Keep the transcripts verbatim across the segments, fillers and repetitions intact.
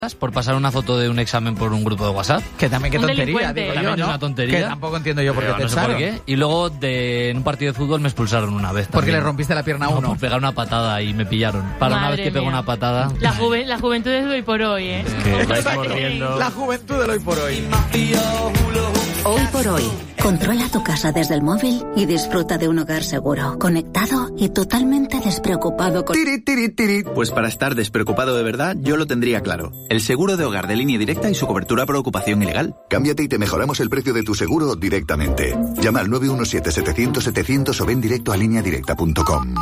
por pasar una foto de un examen por un grupo de WhatsApp. Que también qué Un tontería, delincuente. digo También yo, es ¿no? una tontería. Que tampoco entiendo yo por qué Pero te no sé por echaron. qué. Y luego de, en un partido de fútbol me expulsaron una vez. Porque también. le rompiste la pierna a No, uno. por pegar una patada y me pillaron. Para una Madre vez que pego mía. una patada. La, juve- la juventud es de hoy por hoy, ¿eh? Que vais mordiendo. La juventud del hoy por hoy. Hoy por hoy, controla tu casa desde el móvil y disfruta de un hogar seguro, conectado y totalmente despreocupado con... Tiri, tiri, tiri. Pues para estar despreocupado de verdad, yo lo tendría claro. El seguro de hogar de Línea Directa y su cobertura por ocupación ilegal. Cámbiate y te mejoramos el precio de tu seguro directamente. Llama al nueve uno siete, setecientos, setecientos o ven directo a línea directa punto com.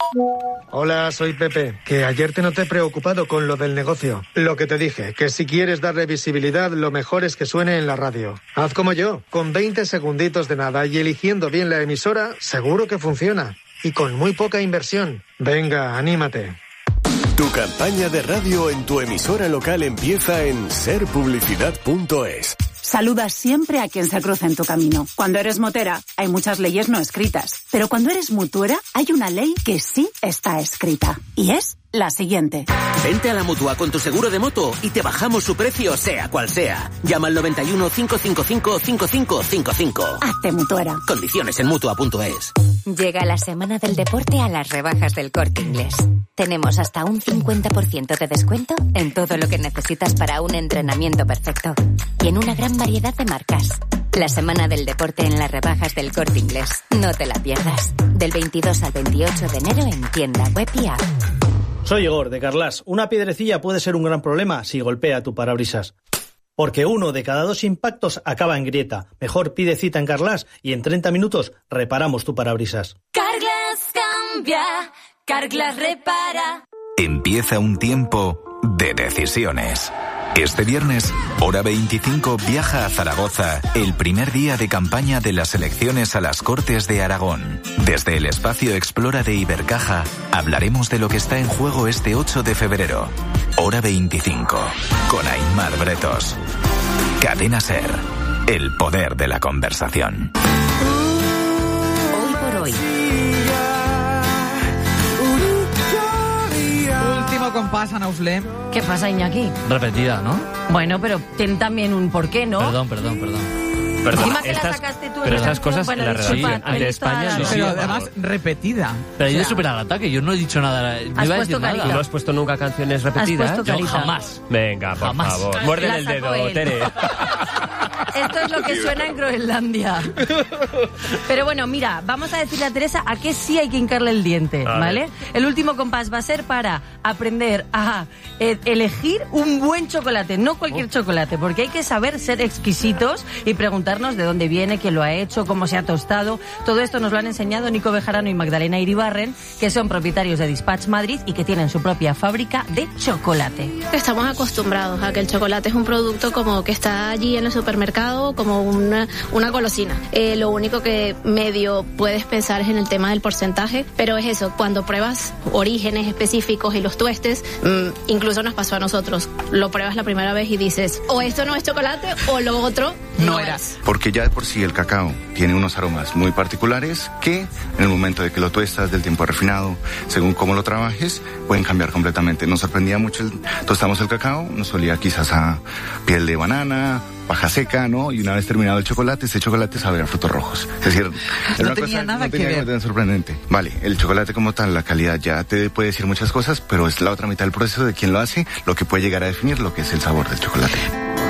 Hola, soy Pepe, que ayer te noté preocupado con lo del negocio. Lo que te dije, que si quieres darle visibilidad, lo mejor es que suene en la radio. Haz como yo, con veinte segunditos de nada y eligiendo bien la emisora, seguro que funciona. Y con muy poca inversión. Venga, anímate. Tu campaña de radio en tu emisora local empieza en ser publicidad punto es. Saluda siempre a quien se cruza en tu camino. Cuando eres motera, hay muchas leyes no escritas. Pero cuando eres mutuera, hay una ley que sí está escrita. Y es la siguiente. Vente a la Mutua con tu seguro de moto y te bajamos su precio sea cual sea. Llama al noventa y uno, cinco cinco cinco, cinco cinco cinco cinco. Hazte mutuera. Condiciones en mutua punto es. Llega la semana del deporte a las rebajas del Corte Inglés. Tenemos hasta un cincuenta por ciento de descuento en todo lo que necesitas para un entrenamiento perfecto. Y en una gran variedad de marcas. La semana del deporte en las rebajas del Corte Inglés. No te la pierdas. Del veintidós al veintiocho de enero en tienda web y app. Soy Igor, de Carlas. Una piedrecilla puede ser un gran problema si golpea tu parabrisas. Porque uno de cada dos impactos acaba en grieta. Mejor pide cita en Carlas y en treinta minutos reparamos tu parabrisas. Carglass cambia, Carglass repara. Empieza un tiempo de decisiones. Este viernes, hora veinticinco, viaja a Zaragoza, el primer día de campaña de las elecciones a las Cortes de Aragón. Desde el espacio Explora de Ibercaja, hablaremos de lo que está en juego este ocho de febrero. Hora veinticinco, con Aimar Bretos. Cadena SER, el poder de la conversación. Hoy por hoy. Último compás, Ana Uslem. ¿Qué pasa, Iñaki? Repetida, ¿no? Bueno, pero tiene también un porqué, ¿no? Perdón, perdón, perdón. Perdón, Encima que la estas, sacaste tú en pero la estas canción, cosas bueno, en la disculpa, redacción ahí de está España la- no. Pero además repetida. Pero O yo de sea, superar al ataque, yo no he dicho nada. No Has iba a puesto decir carita. ¿Tú no nada. has puesto nunca canciones repetidas? puesto Yo carita. jamás. Venga, por Jamás. favor. Muérdele La el sacó dedo, él. Tere. Esto es lo que suena en Groenlandia. Pero bueno, mira, vamos a decirle a Teresa a qué sí hay que hincarle el diente, A ¿vale? ver. El último compás va a ser para aprender a eh, elegir un buen chocolate, no cualquier chocolate, porque hay que saber ser exquisitos y preguntarnos de dónde viene, quién lo ha hecho, cómo se ha tostado. Todo esto nos lo han enseñado Nico Bejarano y Magdalena Iribarren, que son propietarios de Dispatch Madrid y que tienen su propia fábrica de chocolate. Estamos acostumbrados a que el chocolate es un producto como que está allí en el supermercado, como una, una golosina. Eh, lo único que medio puedes pensar es en el tema del porcentaje, pero es eso, cuando pruebas orígenes específicos y los tuestes, mmm, incluso nos pasó a nosotros, lo pruebas la primera vez y dices, o esto no es chocolate o lo otro no, No es. eras. Porque ya de por sí el cacao tiene unos aromas muy particulares que en el momento de que lo tuestas, del tiempo refinado, según cómo lo trabajes, pueden cambiar completamente. Nos sorprendía mucho, el, tostamos el cacao, nos olía quizás a piel de banana, paja seca, ¿no? Y una vez terminado el chocolate, este chocolate sabe a frutos rojos. Es decir, era No una tenía cosa, nada no que tenía ver. nada tan sorprendente. Vale, el chocolate como tal, la calidad ya te puede decir muchas cosas, pero es la otra mitad del proceso de quien lo hace, lo que puede llegar a definir lo que es el sabor del chocolate.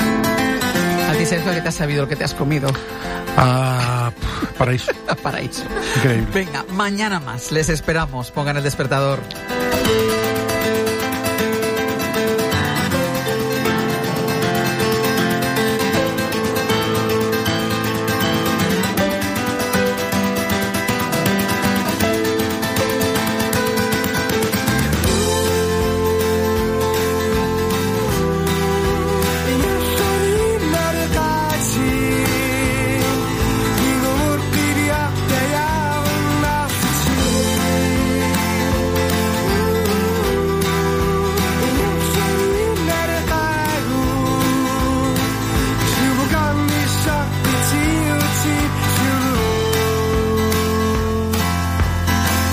A ti, Sergio, ¿qué te has sabido lo que te has comido? Ah, paraíso. Paraíso. Increíble. Venga, mañana más. Les esperamos. Pongan el despertador.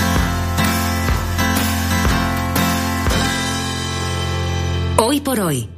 Hoy por hoy.